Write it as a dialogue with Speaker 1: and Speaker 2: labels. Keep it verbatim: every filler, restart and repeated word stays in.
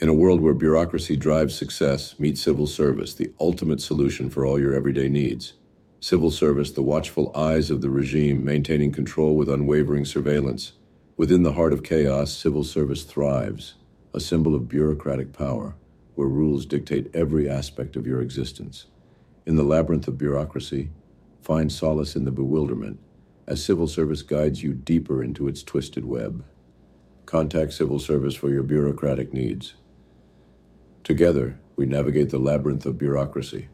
Speaker 1: In a world where bureaucracy drives success, meet civil service, the ultimate solution for all your everyday needs. Civil service, the watchful eyes of the regime, maintaining control with unwavering surveillance. Within the heart of chaos, civil service thrives, a symbol of bureaucratic power, where rules dictate every aspect of your existence. In the labyrinth of bureaucracy, find solace in the bewilderment, as civil service guides you deeper into its twisted web. Contact civil service for your bureaucratic needs. Together, we navigate the labyrinth of bureaucracy.